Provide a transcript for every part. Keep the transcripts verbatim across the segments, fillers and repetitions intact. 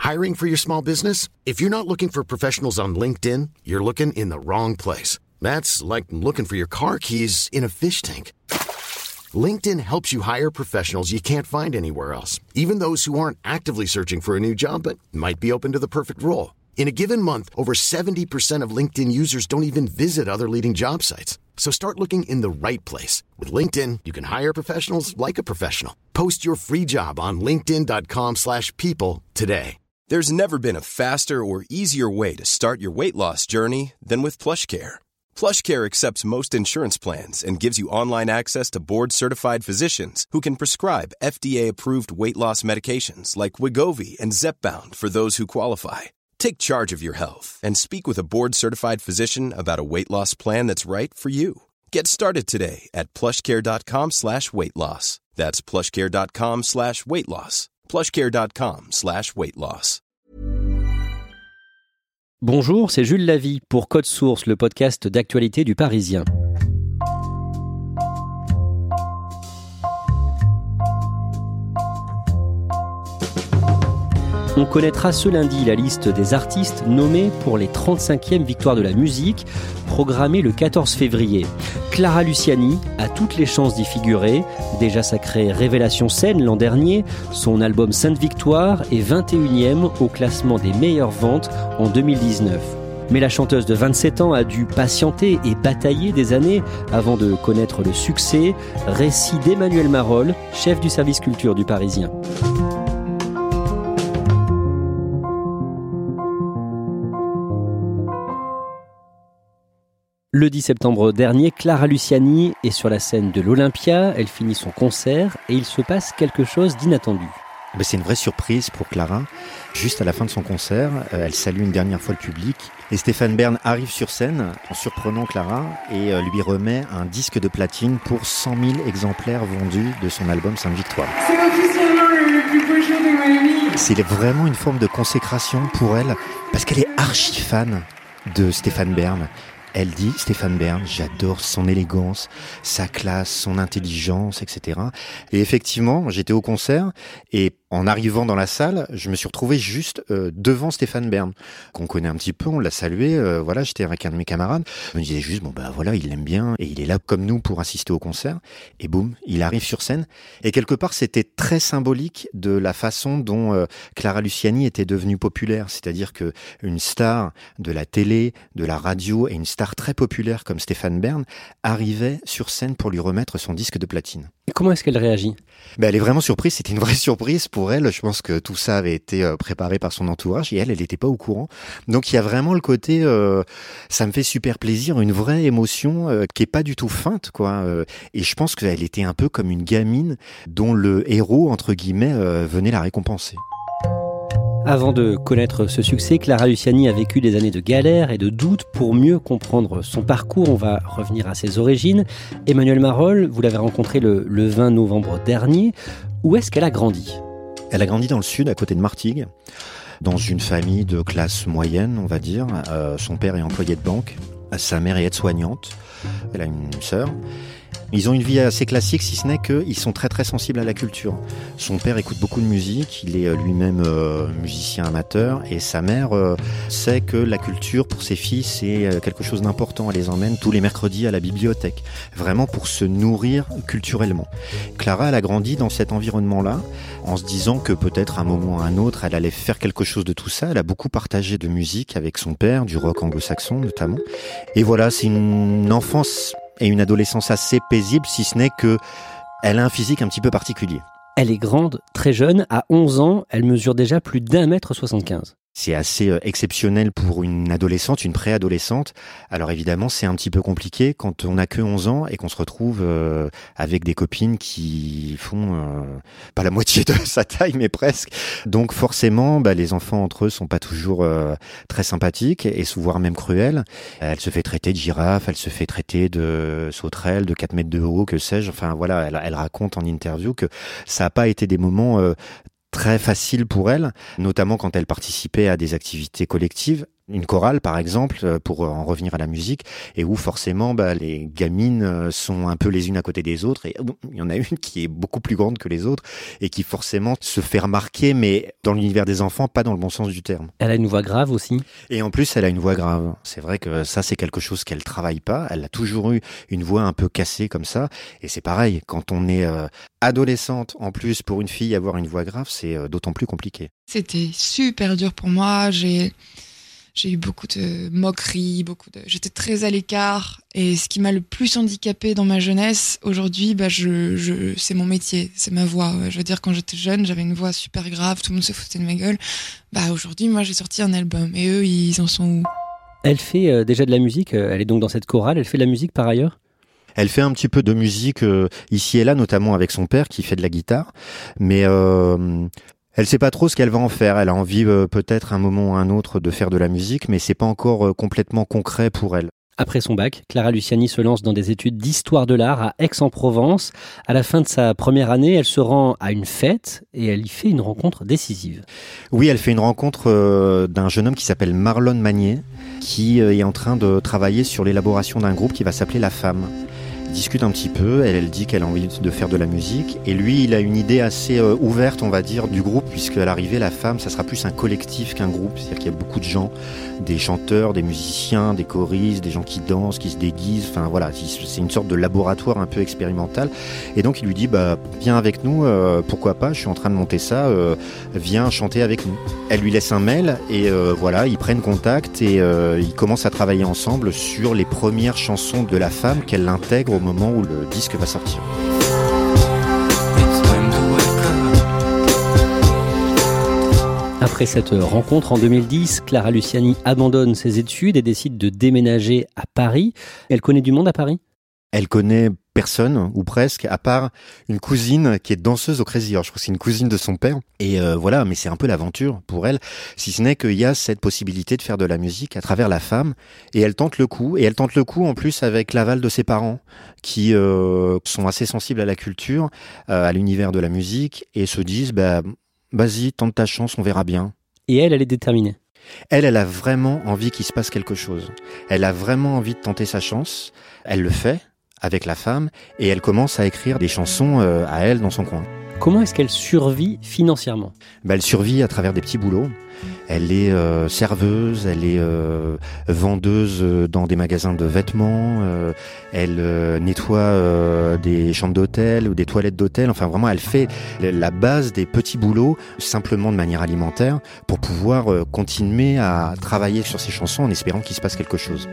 Hiring for your small business? If you're not looking for professionals on LinkedIn, you're looking in the wrong place. That's like looking for your car keys in a fish tank. LinkedIn helps you hire professionals you can't find anywhere else, even those who aren't actively searching for a new job but might be open to the perfect role. In a given month, over seventy percent of LinkedIn users don't even visit other leading job sites. So start looking in the right place. With LinkedIn, you can hire professionals like a professional. Post your free job on linkedin.com slash people today. There's never been a faster or easier way to start your weight loss journey than with PlushCare. PlushCare accepts most insurance plans and gives you online access to board-certified physicians who can prescribe F D A-approved weight loss medications like Wegovy and Zepbound for those who qualify. Take charge of your health and speak with a board-certified physician about a weight loss plan that's right for you. Get started today at plushcare.com slash weight loss. That's plushcare.com slash weight loss. plushcare.com slash weight loss. Bonjour, c'est Jules Lavie pour Code Source, le podcast d'actualité du Parisien. On connaîtra ce lundi la liste des artistes nommés pour les trente-cinquièmes Victoires de la musique, programmées le quatorze février. Clara Luciani a toutes les chances d'y figurer. Déjà sacrée révélation scène l'an dernier, son album Sainte Victoire est vingt et unième au classement des meilleures ventes en deux mille dix-neuf. Mais la chanteuse de vingt-sept ans a dû patienter et batailler des années avant de connaître le succès. Récit d'Emmanuel Marolle, chef du service culture du Parisien. Le dix septembre dernier, Clara Luciani est sur la scène de l'Olympia. Elle finit son concert et il se passe quelque chose d'inattendu. C'est une vraie surprise pour Clara. Juste à la fin de son concert, elle salue une dernière fois le public. Et Stéphane Bern arrive sur scène en surprenant Clara et lui remet un disque de platine pour cent mille exemplaires vendus de son album Sainte Victoire. C'est officiellement le plus beau jour de ma vie. C'est vraiment une forme de consécration pour elle parce qu'elle est archi fan de Stéphane Bern. Elle dit, Stéphane Bern, j'adore son élégance, sa classe, son intelligence, et cetera. Et effectivement, j'étais au concert et en arrivant dans la salle, je me suis retrouvé juste euh, devant Stéphane Bern, qu'on connaît un petit peu, on l'a salué, euh, voilà, j'étais avec un de mes camarades. Je me disais juste, bon bah voilà, il l'aime bien et il est là comme nous pour assister au concert. Et boum, il arrive sur scène. Et quelque part, c'était très symbolique de la façon dont euh, Clara Luciani était devenue populaire. C'est-à-dire que une star de la télé, de la radio et une star très populaire comme Stéphane Bern arrivait sur scène pour lui remettre son disque de platine. Et comment est-ce qu'elle réagit ? Ben, elle est vraiment surprise, c'était une vraie surprise pour elle. Je pense que tout ça avait été préparé par son entourage et elle, elle n'était pas au courant. Donc il y a vraiment le côté, euh, ça me fait super plaisir, une vraie émotion euh, qui est pas du tout feinte, quoi. Euh, et je pense qu'elle était un peu comme une gamine dont le héros, entre guillemets, euh, venait la récompenser. Avant de connaître ce succès, Clara Luciani a vécu des années de galère et de doutes. Pour mieux comprendre son parcours, on va revenir à ses origines. Emmanuel Marolle, vous l'avez rencontré le, le vingt novembre dernier. Où est-ce qu'elle a grandi ? Elle a grandi dans le sud, à côté de Martigues, dans une famille de classe moyenne, on va dire. Euh, son père est employé de banque, sa mère est aide-soignante, elle a une sœur. Ils ont une vie assez classique, si ce n'est qu'ils sont très très sensibles à la culture. Son père écoute beaucoup de musique, il est lui-même euh, musicien amateur, et sa mère euh, sait que la culture pour ses filles c'est quelque chose d'important. Elle les emmène tous les mercredis à la bibliothèque, vraiment pour se nourrir culturellement. Clara, elle a grandi dans cet environnement-là, en se disant que peut-être à un moment ou à un autre, elle allait faire quelque chose de tout ça. Elle a beaucoup partagé de musique avec son père, du rock anglo-saxon notamment. Et voilà, c'est une enfance et une adolescence assez paisible, si ce n'est que elle a un physique un petit peu particulier. Elle est grande, très jeune, à onze ans, elle mesure déjà plus d'un mètre soixante-quinze. C'est assez euh, exceptionnel pour une adolescente, une préadolescente. Alors évidemment, c'est un petit peu compliqué quand on n'a que onze ans et qu'on se retrouve euh, avec des copines qui font euh, pas la moitié de sa taille, mais presque. Donc forcément, bah, les enfants entre eux sont pas toujours euh, très sympathiques et souvent même cruels. Elle se fait traiter de girafe, elle se fait traiter de sauterelle, de quatre mètres de haut, que sais-je. Enfin voilà, elle, elle raconte en interview que ça n'a pas été des moments euh, très facile pour elle, notamment quand elle participait à des activités collectives. une chorale par exemple, pour en revenir à la musique, et où forcément bah, les gamines sont un peu les unes à côté des autres, et bon, il y en a une qui est beaucoup plus grande que les autres et qui forcément se fait remarquer, mais dans l'univers des enfants, pas dans le bon sens du terme. Elle a une voix grave aussi. Et en plus, elle a une voix grave. C'est vrai que ça, c'est quelque chose qu'elle travaille pas. Elle a toujours eu une voix un peu cassée comme ça, et c'est pareil, quand on est euh, adolescente, en plus pour une fille avoir une voix grave, c'est euh, d'autant plus compliqué. C'était super dur pour moi, j'ai J'ai eu beaucoup de moqueries, beaucoup de... j'étais très à l'écart. Et ce qui m'a le plus handicapée dans ma jeunesse, aujourd'hui, bah, je, je, c'est mon métier, c'est ma voix. Je veux dire, quand j'étais jeune, j'avais une voix super grave, tout le monde se foutait de ma gueule. Bah, aujourd'hui, moi, j'ai sorti un album. Et eux, ils en sont où ? Elle fait euh, déjà de la musique, elle est donc dans cette chorale, elle fait de la musique par ailleurs ? Elle fait un petit peu de musique euh, ici et là, notamment avec son père qui fait de la guitare. Mais... Euh Elle sait pas trop ce qu'elle va en faire. Elle a envie euh, peut-être un moment ou un autre de faire de la musique, mais c'est pas encore euh, complètement concret pour elle. Après son bac, Clara Luciani se lance dans des études d'histoire de l'art à Aix-en-Provence. À la fin de sa première année, elle se rend à une fête et elle y fait une rencontre décisive. Oui, elle fait une rencontre euh, d'un jeune homme qui s'appelle Marlon Magnier, qui euh, est en train de travailler sur l'élaboration d'un groupe qui va s'appeler La Femme. Discute un petit peu, elle, elle dit qu'elle a envie de faire de la musique, et lui il a une idée assez euh, ouverte on va dire du groupe, puisque à l'arrivée La Femme ça sera plus un collectif qu'un groupe, c'est-à-dire qu'il y a beaucoup de gens, des chanteurs, des musiciens, des choristes, des gens qui dansent, qui se déguisent, enfin voilà, c'est une sorte de laboratoire un peu expérimental, et donc il lui dit bah viens avec nous, euh, pourquoi pas, je suis en train de monter ça, euh, viens chanter avec nous. Elle lui laisse un mail et euh, voilà, ils prennent contact et euh, ils commencent à travailler ensemble sur les premières chansons de La Femme qu'elle intègre au moment où le disque va sortir. Après cette rencontre en deux mille dix, Clara Luciani abandonne ses études et décide de déménager à Paris. Elle connaît du monde à Paris ? Elle connaît personne, ou presque, à part une cousine qui est danseuse au Crazy Horse. Je crois que c'est une cousine de son père. Et euh, voilà, mais c'est un peu l'aventure pour elle, si ce n'est qu'il y a cette possibilité de faire de la musique à travers La Femme. Et elle tente le coup. Et elle tente le coup en plus avec l'aval de ses parents, qui euh, sont assez sensibles à la culture, euh, à l'univers de la musique, et se disent, bah, vas-y, tente ta chance, on verra bien. Et elle, elle est déterminée. Elle, elle a vraiment envie qu'il se passe quelque chose. Elle a vraiment envie de tenter sa chance. Elle le fait avec La Femme, et elle commence à écrire des chansons euh, à elle dans son coin. Comment est-ce qu'elle survit financièrement ? Bah, elle survit à travers des petits boulots. Elle est euh, serveuse, elle est euh, vendeuse dans des magasins de vêtements, euh, elle euh, nettoie euh, des chambres d'hôtel ou des toilettes d'hôtel. Enfin, vraiment, elle fait la base des petits boulots simplement de manière alimentaire pour pouvoir euh, continuer à travailler sur ses chansons en espérant qu'il se passe quelque chose.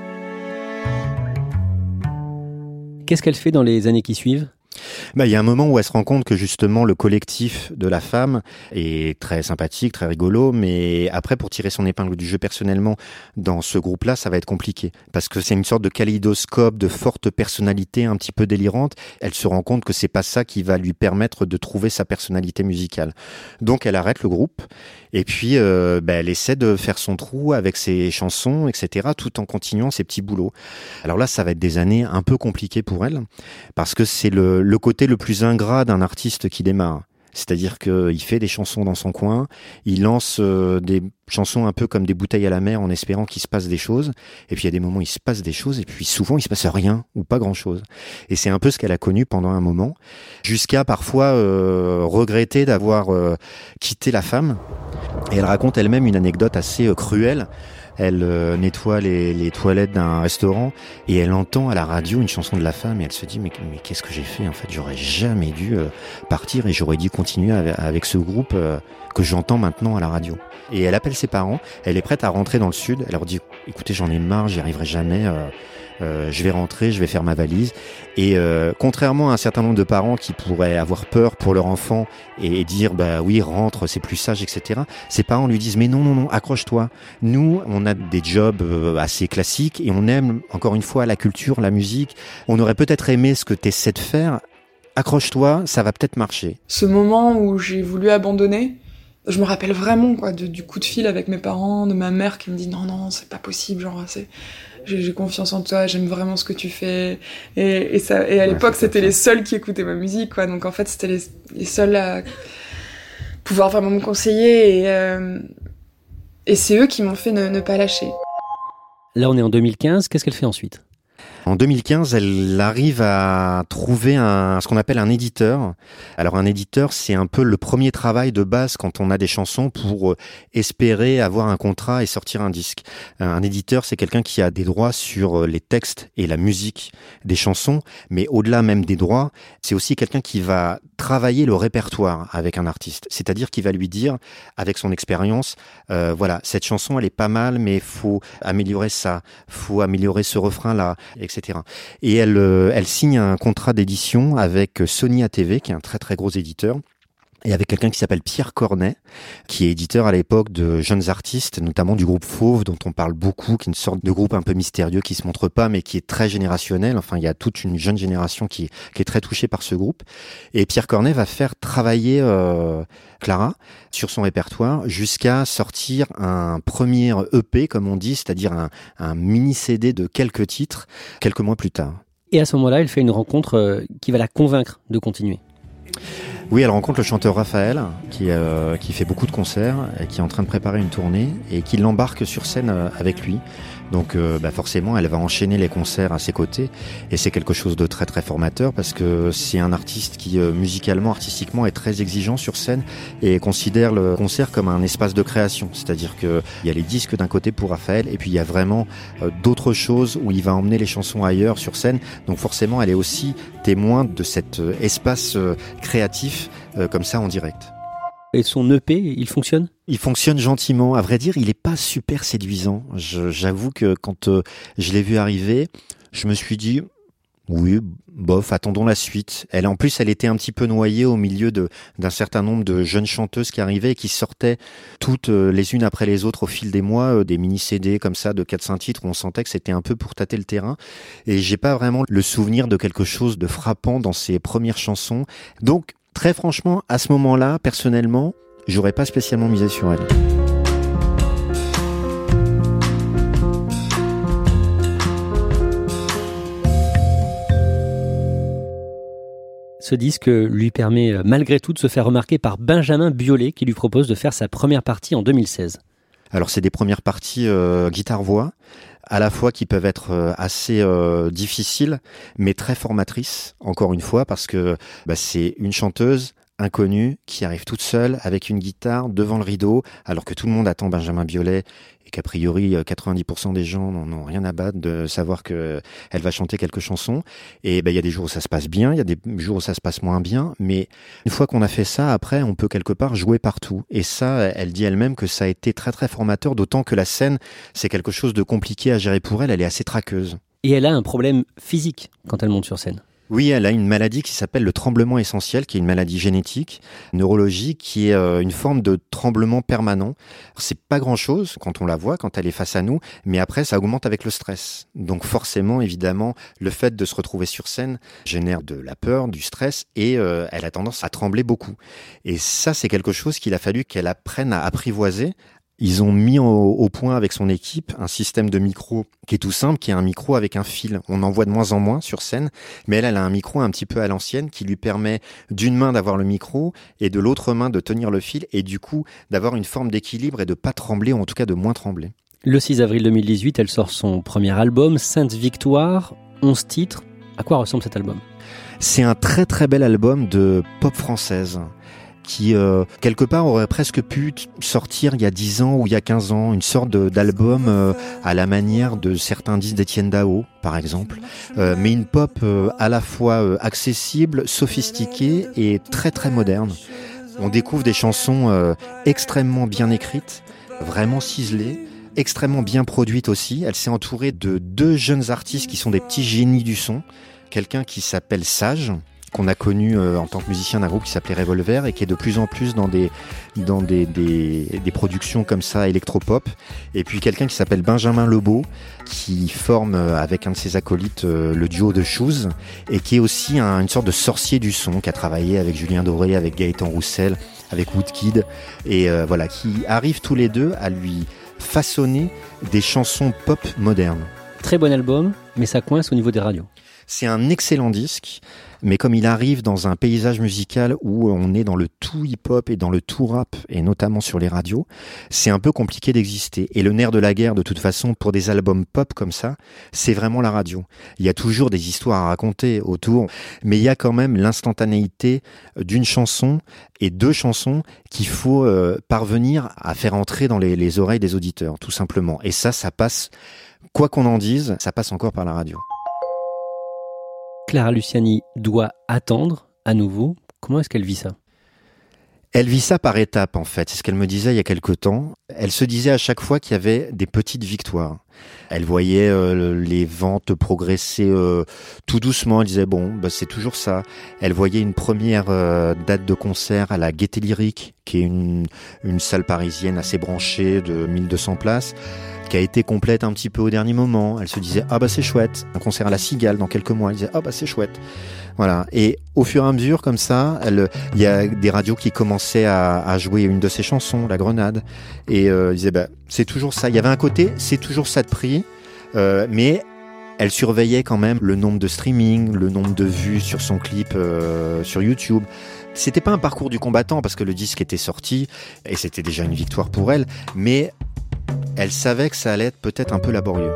Qu'est-ce qu'elle fait dans les années qui suivent ? Bah, il y a un moment où elle se rend compte que justement le collectif de La Femme est très sympathique, très rigolo, mais après pour tirer son épingle du jeu personnellement dans ce groupe-là, ça va être compliqué parce que c'est une sorte de kaléidoscope de fortes personnalités un petit peu délirantes. Elle se rend compte que c'est pas ça qui va lui permettre de trouver sa personnalité musicale. Donc elle arrête le groupe et puis euh, bah, elle essaie de faire son trou avec ses chansons, et cetera, tout en continuant ses petits boulots. Alors là, ça va être des années un peu compliquées pour elle parce que c'est le le côté le plus ingrat d'un artiste qui démarre. C'est-à-dire qu'il fait des chansons dans son coin, il lance euh, des chansons un peu comme des bouteilles à la mer en espérant qu'il se passe des choses, et puis il y a des moments où il se passe des choses, et puis souvent il se passe rien, ou pas grand-chose. Et c'est un peu ce qu'elle a connu pendant un moment, jusqu'à parfois euh, regretter d'avoir euh, quitté La Femme. Et elle raconte elle-même une anecdote assez euh, cruelle. Elle euh, nettoie les, les toilettes d'un restaurant et elle entend à la radio une chanson de La Femme et elle se dit mais, mais qu'est-ce que j'ai fait en fait, j'aurais jamais dû euh, partir et j'aurais dû continuer avec, avec ce groupe euh, que j'entends maintenant à la radio. Et elle appelle ses parents, elle est prête à rentrer dans le sud, elle leur dit écoutez j'en ai marre, j'y arriverai jamais, euh, euh, je vais rentrer, je vais faire ma valise. Et euh, contrairement à un certain nombre de parents qui pourraient avoir peur pour leur enfant et, et dire bah oui rentre c'est plus sage, et cetera, ses parents lui disent mais non non non accroche-toi, nous on a des jobs assez classiques et on aime encore une fois la culture, la musique, on aurait peut-être aimé ce que tu essaies de faire, accroche-toi, ça va peut-être marcher. Ce moment où j'ai voulu abandonner, je me rappelle vraiment quoi, de, du coup de fil avec mes parents, de ma mère qui me dit non non c'est pas possible, genre c'est j'ai, j'ai confiance en toi, j'aime vraiment ce que tu fais, et, et ça et à l'époque ouais, c'était les seuls qui écoutaient ma musique quoi, donc en fait c'était les, les seuls à pouvoir vraiment me conseiller et euh, Et c'est eux qui m'ont fait ne, ne pas lâcher. Là, on est en deux mille quinze. Qu'est-ce qu'elle fait ensuite ? En deux mille quinze, elle arrive à trouver un, ce qu'on appelle un éditeur. Alors un éditeur, c'est un peu le premier travail de base quand on a des chansons pour espérer avoir un contrat et sortir un disque. Un éditeur, c'est quelqu'un qui a des droits sur les textes et la musique des chansons, mais au-delà même des droits, c'est aussi quelqu'un qui va travailler le répertoire avec un artiste. C'est-à-dire qu'il va lui dire, avec son expérience, euh, voilà, cette chanson, elle est pas mal, mais faut améliorer ça, faut améliorer ce refrain-là, et cetera. Et elle, elle signe un contrat d'édition avec Sony A T V, qui est un très très gros éditeur, et avec quelqu'un qui s'appelle Pierre Cornet, qui est éditeur à l'époque de jeunes artistes, notamment du groupe Fauve, dont on parle beaucoup, qui est une sorte de groupe un peu mystérieux, qui se montre pas, mais qui est très générationnel. Enfin, il y a toute une jeune génération qui, qui est très touchée par ce groupe. Et Pierre Cornet va faire travailler euh, Clara sur son répertoire jusqu'à sortir un premier E P, comme on dit, c'est-à-dire un, un mini-C D de quelques titres, quelques mois plus tard. Et à ce moment-là, elle fait une rencontre euh, qui va la convaincre de continuer. Oui, elle rencontre le chanteur Raphaël, qui, euh, qui fait beaucoup de concerts, et qui est en train de préparer une tournée, et qui l'embarque sur scène euh, avec lui. Donc euh, bah forcément, elle va enchaîner les concerts à ses côtés, et c'est quelque chose de très très formateur, parce que c'est un artiste qui, euh, musicalement, artistiquement, est très exigeant sur scène, et considère le concert comme un espace de création. C'est-à-dire qu'il y a les disques d'un côté pour Raphaël, et puis il y a vraiment euh, d'autres choses où il va emmener les chansons ailleurs sur scène. Donc forcément, elle est aussi témoin de cet euh, espace euh, créatif, euh, comme ça, en direct. Et son E P, il fonctionne ? Il fonctionne gentiment. À vrai dire, il est pas super séduisant. Je, j'avoue que quand euh, je l'ai vu arriver, je me suis dit, oui, bof, attendons la suite. Elle, en plus, elle était un petit peu noyée au milieu de, d'un certain nombre de jeunes chanteuses qui arrivaient et qui sortaient toutes euh, les unes après les autres au fil des mois, euh, des mini-C D comme ça de quatre cinq titres où on sentait que c'était un peu pour tâter le terrain. Et j'ai pas vraiment le souvenir de quelque chose de frappant dans ses premières chansons. Donc, très franchement, à ce moment-là, personnellement, j'aurais pas spécialement misé sur elle. Ce disque lui permet malgré tout de se faire remarquer par Benjamin Biolay, qui lui propose de faire sa première partie en deux mille seize. Alors c'est des premières parties euh, guitare-voix, à la fois qui peuvent être euh, assez euh, difficiles, mais très formatrices, encore une fois, parce que bah, c'est une chanteuse inconnue qui arrive toute seule avec une guitare devant le rideau, alors que tout le monde attend Benjamin Biolay et qu'a priori quatre-vingt-dix pour cent des gens n'en ont rien à battre de savoir que elle va chanter quelques chansons. Et ben il y a des jours où ça se passe bien, il y a des jours où ça se passe moins bien, mais une fois qu'on a fait ça, après on peut quelque part jouer partout. Et ça, elle dit elle-même que ça a été très très formateur, d'autant que la scène c'est quelque chose de compliqué à gérer pour elle, elle est assez traqueuse. Et elle a un problème physique quand elle monte sur scène. Oui, elle a une maladie qui s'appelle le tremblement essentiel, qui est une maladie génétique, neurologique, qui est euh, une forme de tremblement permanent. C'est pas grand-chose quand on la voit, quand elle est face à nous, mais après, ça augmente avec le stress. Donc forcément, évidemment, le fait de se retrouver sur scène génère de la peur, du stress, et euh, elle a tendance à trembler beaucoup. Et ça, c'est quelque chose qu'il a fallu qu'elle apprenne à apprivoiser. Ils ont mis au, au point avec son équipe un système de micro qui est tout simple, qui est un micro avec un fil. On en voit de moins en moins sur scène, mais elle, elle a un micro un petit peu à l'ancienne qui lui permet d'une main d'avoir le micro et de l'autre main de tenir le fil et du coup d'avoir une forme d'équilibre et de pas trembler, ou en tout cas de moins trembler. Le six avril deux mille dix-huit, elle sort son premier album, Sainte Victoire, onze titres. À quoi ressemble cet album ? C'est un très très bel album de pop française, qui, euh, quelque part, aurait presque pu sortir il y a dix ans ou il y a quinze ans, une sorte de, d'album euh, à la manière de certains disques d'Étienne Dao, par exemple, euh, mais une pop euh, à la fois euh, accessible, sophistiquée et très très moderne. On découvre des chansons euh, extrêmement bien écrites, vraiment ciselées, extrêmement bien produites aussi. Elle s'est entourée de deux jeunes artistes qui sont des petits génies du son, quelqu'un qui s'appelle Sage, qu'on a connu euh, en tant que musicien d'un groupe qui s'appelait Revolver et qui est de plus en plus dans des dans des des, des productions comme ça électropop, et puis quelqu'un qui s'appelle Benjamin Lebeau qui forme euh, avec un de ses acolytes euh, le duo de Shoes et qui est aussi un, une sorte de sorcier du son, qui a travaillé avec Julien Doré, avec Gaëtan Roussel, avec Woodkid, et euh, voilà, qui arrivent tous les deux à lui façonner des chansons pop modernes. Très bon album, mais ça coince au niveau des radios. C'est un excellent disque. Mais comme il arrive dans un paysage musical où on est dans le tout hip-hop et dans le tout rap, et notamment sur les radios, c'est un peu compliqué d'exister. Et le nerf de la guerre, de toute façon, pour des albums pop comme ça, c'est vraiment la radio. Il y a toujours des histoires à raconter autour, mais il y a quand même l'instantanéité d'une chanson et deux chansons qu'il faut euh, parvenir à faire entrer dans les, les oreilles des auditeurs, tout simplement. Et ça, ça passe, quoi qu'on en dise, ça passe encore par la radio. Clara Luciani doit attendre à nouveau. Comment est-ce qu'elle vit ça ? Elle vit ça par étapes, en fait. C'est ce qu'elle me disait il y a quelque temps. Elle se disait à chaque fois qu'il y avait des petites victoires. Elle voyait euh, les ventes progresser euh, tout doucement. Elle disait, bon, bah, c'est toujours ça. Elle voyait une première euh, date de concert à la Gaîté Lyrique, qui est une, une salle parisienne assez branchée de mille deux cents places, qui a été complète un petit peu au dernier moment. Elle se disait, ah bah c'est chouette. Un concert à la Cigale dans quelques mois. Elle disait, ah bah c'est chouette. Voilà. Et au fur et à mesure, comme ça, elle, il y a des radios qui commençaient à, à jouer une de ses chansons, La Grenade. Et euh, elle disait, bah, c'est toujours ça. Il y avait un côté, c'est toujours ça de prix. Euh, mais elle surveillait quand même le nombre de streaming, le nombre de vues sur son clip euh, sur YouTube. C'était pas un parcours du combattant parce que le disque était sorti et c'était déjà une victoire pour elle. Mais elle savait que ça allait être peut-être un peu laborieux.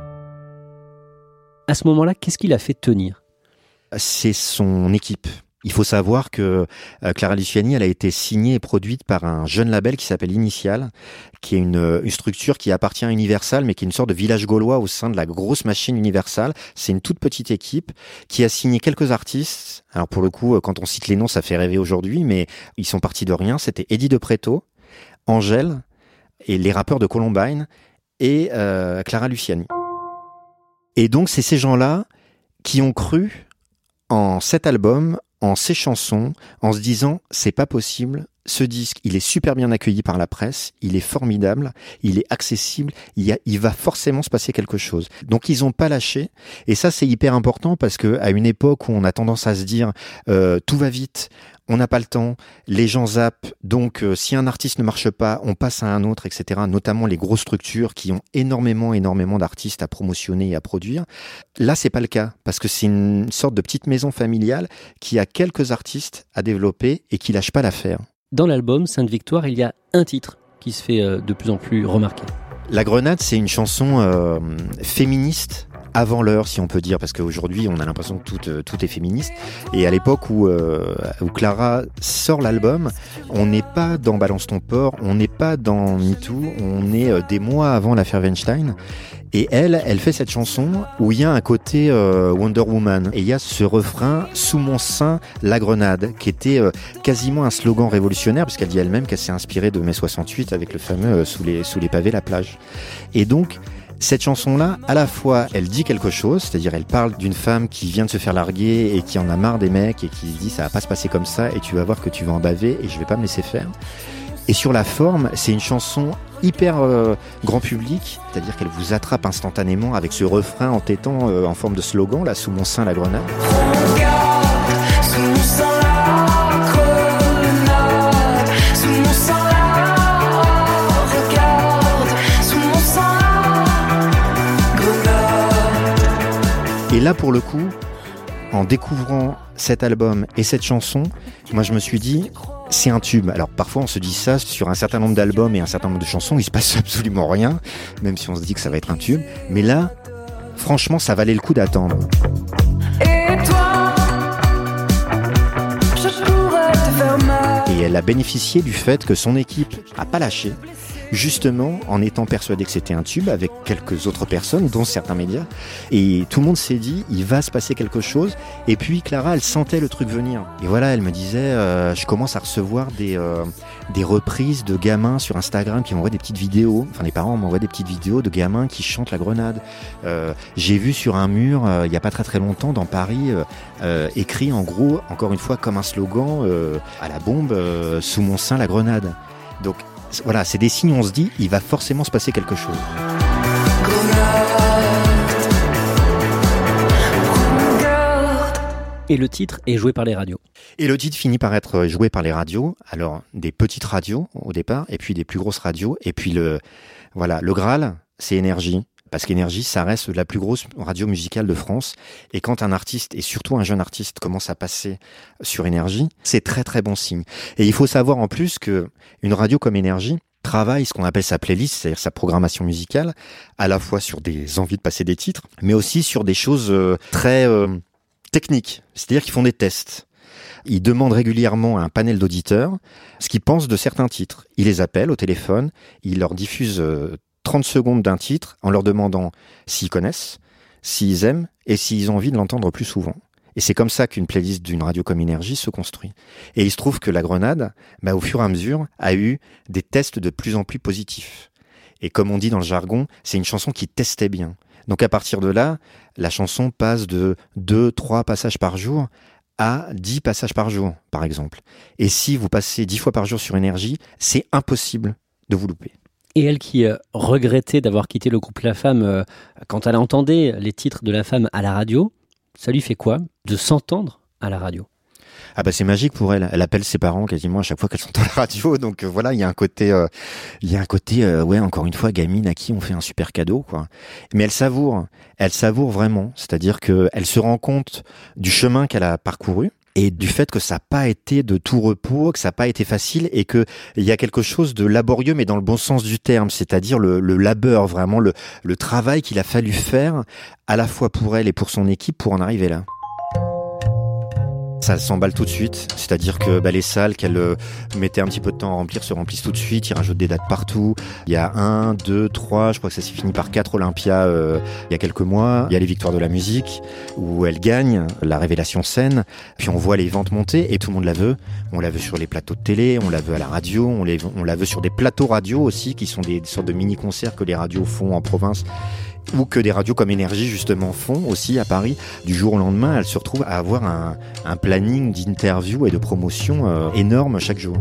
À ce moment-là, qu'est-ce qui l'a fait tenir ? C'est son équipe. Il faut savoir que Clara Luciani, elle a été signée et produite par un jeune label qui s'appelle Initial, qui est une, une structure qui appartient à Universal, mais qui est une sorte de village gaulois au sein de la grosse machine Universal. C'est une toute petite équipe qui a signé quelques artistes. Alors pour le coup, quand on cite les noms, ça fait rêver aujourd'hui, mais ils sont partis de rien. C'était Eddie De Pretto, Angèle, et les rappeurs de Columbine, et euh, Clara Luciani. Et donc, c'est ces gens-là qui ont cru en cet album, en ces chansons, en se disant c'est pas possible, ce disque il est super bien accueilli par la presse, il est formidable, il est accessible, il, y a, il va forcément se passer quelque chose. Donc ils ont pas lâché, et ça c'est hyper important parce que à une époque où on a tendance à se dire euh, tout va vite, on n'a pas le temps, les gens zappent, donc euh, si un artiste ne marche pas, on passe à un autre, et cetera. Notamment les grosses structures qui ont énormément, énormément d'artistes à promotionner et à produire. Là, c'est pas le cas, parce que c'est une sorte de petite maison familiale qui a quelques artistes à développer et qui lâche pas l'affaire. Dans l'album Sainte-Victoire, il y a un titre qui se fait euh, de plus en plus remarquer. La Grenade, c'est une chanson euh, féministe avant l'heure, si on peut dire, parce qu'aujourd'hui, on a l'impression que tout, euh, tout est féministe. Et à l'époque où, euh, où Clara sort l'album, on n'est pas dans Balance ton porc, on n'est pas dans MeToo, on est euh, des mois avant l'affaire Weinstein. Et elle, elle fait cette chanson où il y a un côté euh, Wonder Woman. Et il y a ce refrain « Sous mon sein, la grenade » qui était euh, quasiment un slogan révolutionnaire, puisqu'elle dit elle-même qu'elle s'est inspirée de mai soixante-huit avec le fameux euh, sous, les, sous les pavés, la plage. Et donc, cette chanson-là, à la fois, elle dit quelque chose, c'est-à-dire elle parle d'une femme qui vient de se faire larguer et qui en a marre des mecs et qui se dit « ça va pas se passer comme ça et tu vas voir que tu vas en baver et je vais pas me laisser faire ». Et sur la forme, c'est une chanson hyper euh, grand public, c'est-à-dire qu'elle vous attrape instantanément avec ce refrain entêtant euh, en forme de slogan, là, « Sous mon sein, la grenade ». Regarde, sous mon sein, la grenade, sous mon sein, la regarde, sous mon sein, la grenade. Et là, pour le coup, en découvrant cet album et cette chanson, moi, je me suis dit... c'est un tube. Alors parfois on se dit ça sur un certain nombre d'albums et un certain nombre de chansons, il se passe absolument rien, même si on se dit que ça va être un tube. Mais là, franchement, ça valait le coup d'attendre. Et toi, je pourrais te faire mal. Et elle a bénéficié du fait que son équipe a pas lâché, justement en étant persuadée que c'était un tube avec quelques autres personnes, dont certains médias. Et tout le monde s'est dit, il va se passer quelque chose. Et puis Clara, elle sentait le truc venir. Et voilà, elle me disait, euh, je commence à recevoir des, euh, des reprises de gamins sur Instagram qui m'envoient des petites vidéos. Enfin, les parents m'envoient des petites vidéos de gamins qui chantent la grenade. Euh, j'ai vu sur un mur, euh, il y a pas très très longtemps, dans Paris, euh, euh, écrit en gros, encore une fois, comme un slogan, euh, à la bombe, euh, sous mon sein, la grenade. Donc, voilà, c'est des signes où on se dit, il va forcément se passer quelque chose. Et le titre est joué par les radios. Et le titre finit par être joué par les radios. Alors, des petites radios au départ, et puis des plus grosses radios. Et puis le, voilà, le Graal, c'est Énergie. parce qu'Énergie, ça reste la plus grosse radio musicale de France. Et quand un artiste, et surtout un jeune artiste, commence à passer sur Énergie, c'est très très bon signe. Et il faut savoir en plus que une radio comme Énergie travaille ce qu'on appelle sa playlist, c'est-à-dire sa programmation musicale, à la fois sur des envies de passer des titres, mais aussi sur des choses euh, très euh, techniques. C'est-à-dire qu'ils font des tests. Ils demandent régulièrement à un panel d'auditeurs ce qu'ils pensent de certains titres. Ils les appellent au téléphone, ils leur diffusent euh, trente secondes d'un titre en leur demandant s'ils connaissent, s'ils aiment et s'ils ont envie de l'entendre plus souvent. Et c'est comme ça qu'une playlist d'une radio comme Énergie se construit. Et il se trouve que La Grenade, bah, au fur et à mesure, a eu des tests de plus en plus positifs. Et comme on dit dans le jargon, c'est une chanson qui testait bien. Donc à partir de là, la chanson passe de deux, trois passages par jour à dix passages par jour, par exemple. Et si vous passez dix fois par jour sur Énergie, c'est impossible de vous louper. Et elle qui euh, regrettait d'avoir quitté le groupe La Femme, euh, quand elle entendait les titres de La Femme à la radio, ça lui fait quoi de s'entendre à la radio? Ah bah c'est magique pour elle. Elle appelle ses parents quasiment à chaque fois qu'elle s'entend à la radio. Donc euh, voilà, il y a un côté, euh, il y a un côté, euh, ouais, encore une fois, gamine à qui on fait un super cadeau, quoi. Mais elle savoure, elle savoure vraiment. C'est-à-dire que elle se rend compte du chemin qu'elle a parcouru et du fait que ça n'a pas été de tout repos, que ça n'a pas été facile et que il y a quelque chose de laborieux, mais dans le bon sens du terme. C'est-à-dire le, le labeur, vraiment le, le travail qu'il a fallu faire à la fois pour elle et pour son équipe pour en arriver là. Ça s'emballe tout de suite, c'est-à-dire que bah, les salles qu'elle euh, mettait un petit peu de temps à remplir se remplissent tout de suite, ils rajoutent des dates partout. Il y a un, deux, trois, je crois que ça s'est fini par quatre Olympia euh, il y a quelques mois. Il y a les Victoires de la musique, où elle gagne, la révélation scène, puis on voit les ventes monter, et tout le monde la veut. On la veut sur les plateaux de télé, on la veut à la radio, on, les, on la veut sur des plateaux radio aussi, qui sont des, des sortes de mini-concerts que les radios font en province, ou que des radios comme Énergie justement font aussi à Paris. Du jour au lendemain, elle se retrouve à avoir un, un planning d'interviews et de promotion euh, énorme chaque jour.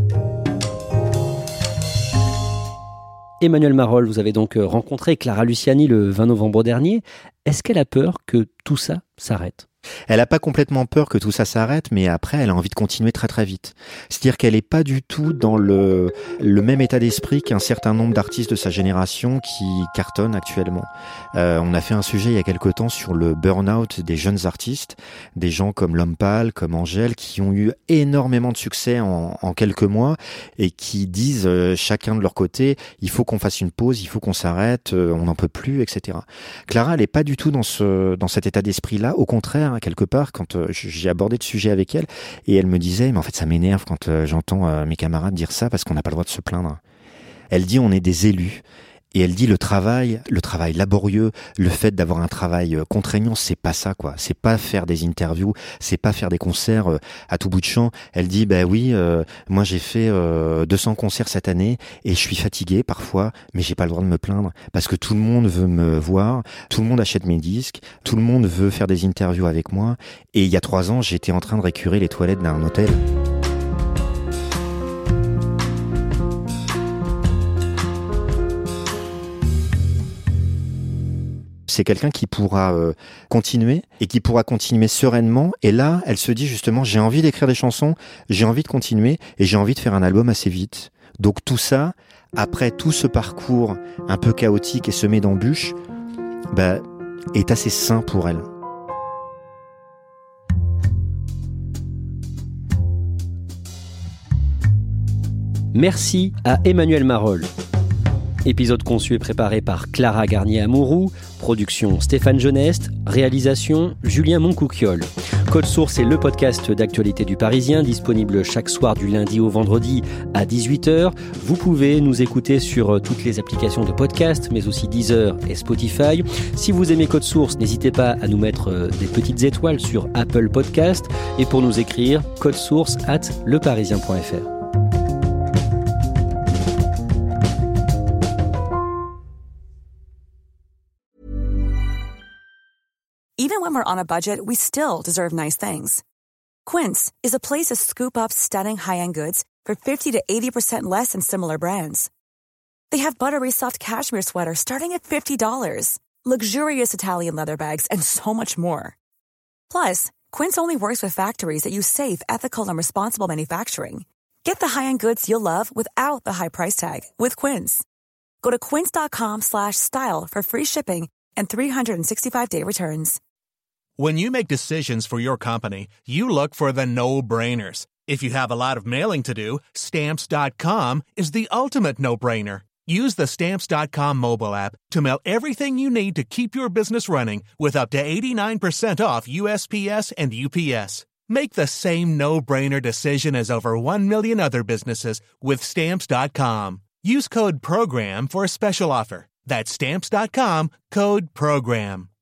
Emmanuel Marolles, vous avez donc rencontré Clara Luciani le vingt novembre dernier. Est-ce qu'elle a peur que tout ça s'arrête ? Elle n'a pas complètement peur que tout ça s'arrête, mais après, elle a envie de continuer très très vite. C'est-à-dire qu'elle n'est pas du tout dans le, le même état d'esprit qu'un certain nombre d'artistes de sa génération qui cartonnent actuellement. Euh, on a fait un sujet il y a quelque temps sur le burn-out des jeunes artistes, des gens comme L'Homme Pâle, comme Angèle, qui ont eu énormément de succès en, en quelques mois et qui disent euh, chacun de leur côté, il faut qu'on fasse une pause, il faut qu'on s'arrête, euh, on n'en peut plus, et cetera. Clara, elle n'est pas du tout dans, ce, dans cet état d'esprit-là. Au contraire, quelque part, quand euh, j'ai abordé le sujet avec elle, et elle me disait, mais en fait ça m'énerve quand euh, j'entends euh, mes camarades dire ça parce qu'on n'a pas le droit de se plaindre. Elle dit, on est des élus. Et elle dit le travail, le travail laborieux, le fait d'avoir un travail contraignant, c'est pas ça, quoi. C'est pas faire des interviews, c'est pas faire des concerts euh, à tout bout de champ. Elle dit, bah oui, euh, moi j'ai fait euh, deux cents concerts cette année et je suis fatiguée parfois, mais j'ai pas le droit de me plaindre parce que tout le monde veut me voir, tout le monde achète mes disques, tout le monde veut faire des interviews avec moi. Et il y a trois ans, j'étais en train de récurer les toilettes d'un hôtel. C'est quelqu'un qui pourra euh, continuer et qui pourra continuer sereinement. Et là, elle se dit justement, j'ai envie d'écrire des chansons, j'ai envie de continuer et j'ai envie de faire un album assez vite. Donc tout ça, après tout ce parcours un peu chaotique et semé d'embûches, bah, est assez sain pour elle. Merci à Emmanuel Marolles. Épisode conçu et préparé par Clara Garnier-Amouroux, production Stéphane Geneste, réalisation Julien Moncouquiol. Code Source est le podcast d'actualité du Parisien, disponible chaque soir du lundi au vendredi à dix-huit heures. Vous pouvez nous écouter sur toutes les applications de podcast, mais aussi Deezer et Spotify. Si vous aimez Code Source, n'hésitez pas à nous mettre des petites étoiles sur Apple Podcast et pour nous écrire, codesource arobase leparisien point f r. Even when we're on a budget, we still deserve nice things. Quince is a place to scoop up stunning high-end goods for fifty to eighty percent less than similar brands. They have buttery soft cashmere sweaters starting at fifty dollars, luxurious Italian leather bags, and so much more. Plus, Quince only works with factories that use safe, ethical, and responsible manufacturing. Get the high-end goods you'll love without the high price tag with Quince. Go to quince.com slash style for free shipping and three sixty-five day returns. When you make decisions for your company, you look for the no-brainers. If you have a lot of mailing to do, Stamps dot com is the ultimate no-brainer. Use the Stamps dot com mobile app to mail everything you need to keep your business running with up to eighty-nine percent off U S P S and U P S. Make the same no-brainer decision as over one million other businesses with Stamps dot com. Use code PROGRAM for a special offer. That's Stamps dot com, code PROGRAM.